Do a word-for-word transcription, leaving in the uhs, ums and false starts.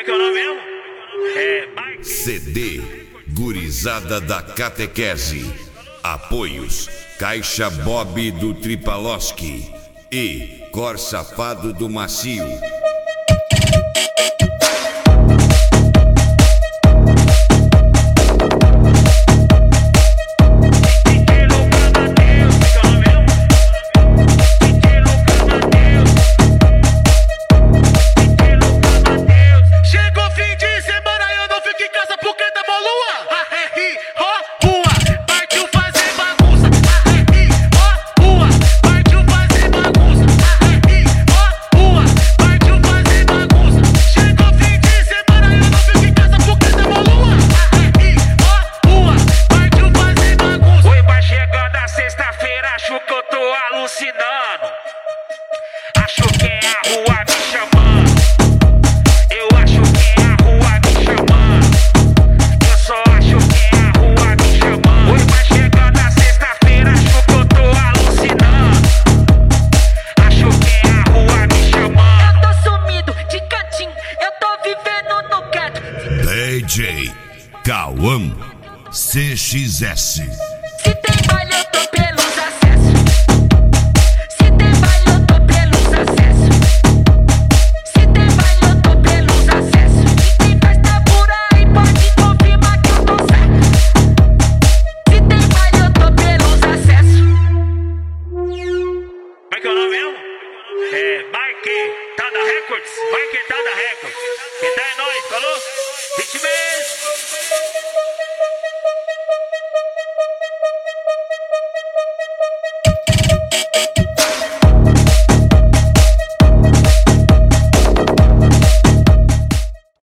que é o nome mesmo? É... C D Gurizada da Catequese. Apoios Caixa Bob do Tripaloski e Cor Safado do Macio. Alucinando, acho que é a rua me chamando. Eu acho que é a rua me chamando. Eu só acho que é a rua me chamando. Hoje vai chegando a sexta-feira, acho que eu tô alucinando. Acho que é a rua me chamando. Eu tô sumido de cantinho, eu tô vivendo no gueto. D J Cauã C X S. Se tem baile eu tô pelos acessos. Se tem baile eu tô pelos acessos. Se tem baile eu tô pelos acessos. E quem festa por aí pode confirmar que eu tô certo. Se tem baile eu tô pelos acessos. Como é que é o nome mesmo? É Mike Tada Records. Mike Tada Records. Quem tá é nóis, falou?